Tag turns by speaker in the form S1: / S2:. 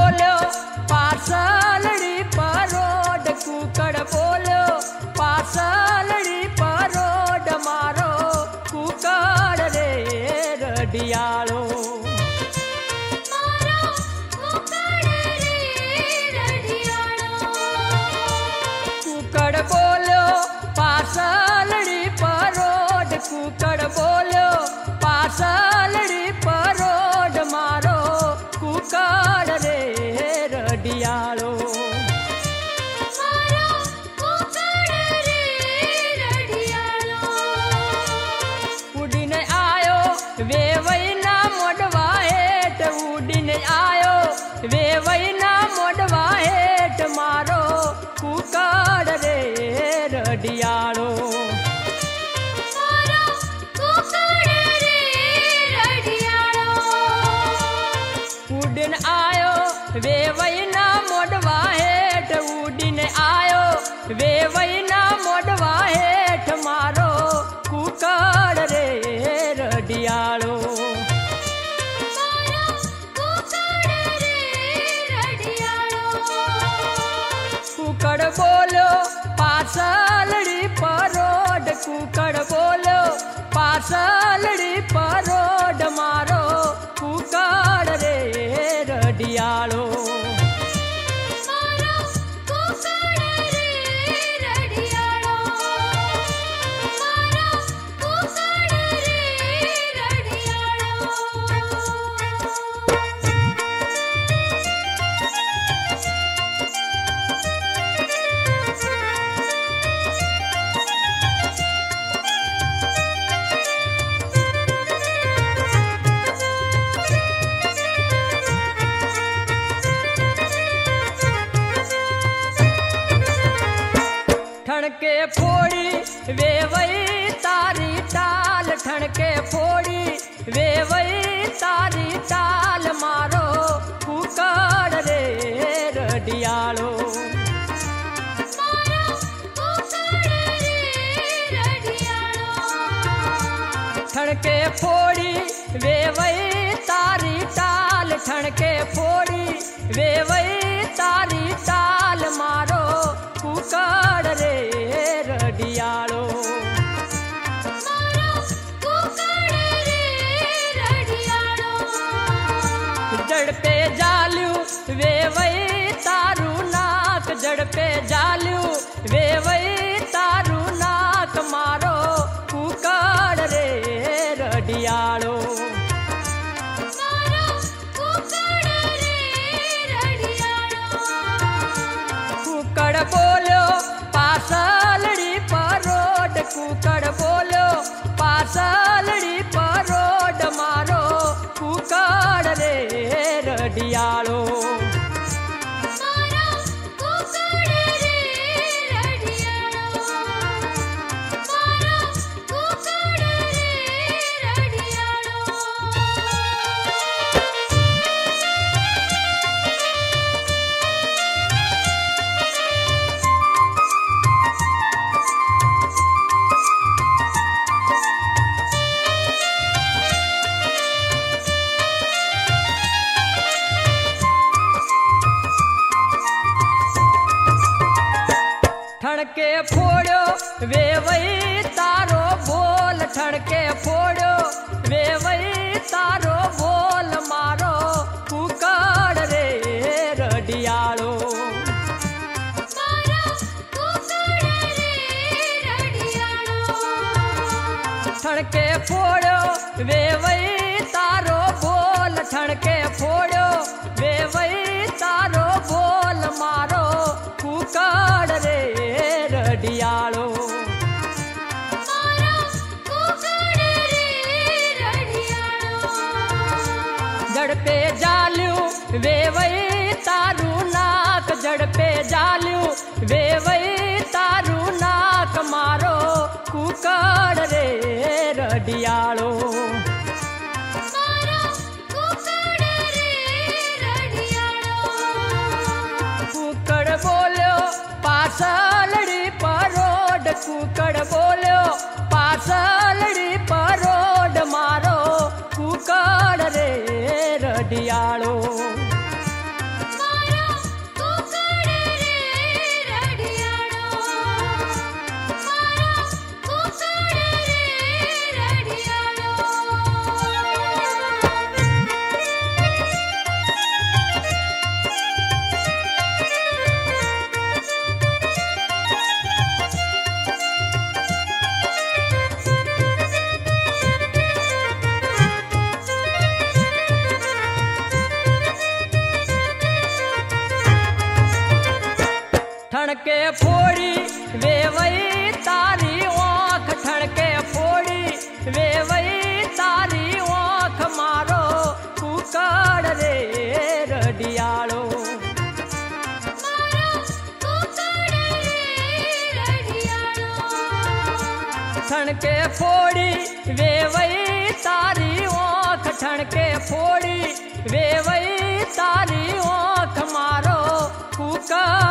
S1: बोलो पार्सलड़ी परोड, कुकड़ बोलो पार्सलड़ी परोड, मारो कुकड़ रे रडियालो। कुकड़ बोलो पार्सलड़ी परोड, कुकड़ बोलो पार्सलड़ी परोड, मारो कुकड़ रे रडियालो। उड़ीन आयो वे वैना मोडवा हेठ, उड़ीन आयो वे वैना मोडवा हेठ, मारो कुकड़ रे रडियालो। उड़ीन आयो वे वैना मोडवा हेठ, उड़ीन आयो वे वैना मोडवा हेठ, मारो कुकड़ रे रडियालो। कुकड़ बोलो पार्सलड़ी परोड, कुकड़ बोलो पार्सलड़ी परोड, मारो कुकड़ रे रडियालो। ठणके फोड़ी वे वही तारी टाल, ठणके फोड़ी वे वही तारी टाल, मारो कुकड़ रे रडियालो। ठणके फोड़ी वे वही तारी टाल, ठणके फोड़ी वे वही तारी टाल, मारो कुकड़ रे रडियालो। जड़ पे जालू वे वही तारू नाक, जड़ पे जालू वे वही तारू नाक, मारो कुकड़ रे रडियालो। कुकड़ बोलो पार्सलड़ी परोड, कुकड़ बोलो पार्सलड़ी परोड, मारो कुकड़ रे रडियालो। ठणके फोड़ो वे वही तारो बोल, ठणके फोड़ो वे वही तारो बोल, मारो कुकड़ रे रडियालो। ठणके फोड़ो वे वही तारो बोल, ठणके फोड़ो वे वही तारो बोल, मारो कुकड़ रे रडियालो। जड़ पे जालू वे वही तारू नाक, जड़ पे जालू वे वही तारू नाक, मारो कुकड़ रे रडियालो। ठणके फोड़ी वे वही तारी आँख ठणके फोड़ी वे वही तारी आँख मारो कुकड़ रे रडियालो ठणके फोड़ी वे वही तारी आँख ठणके फोड़ी वे वही तारी आँख मारो कुकड़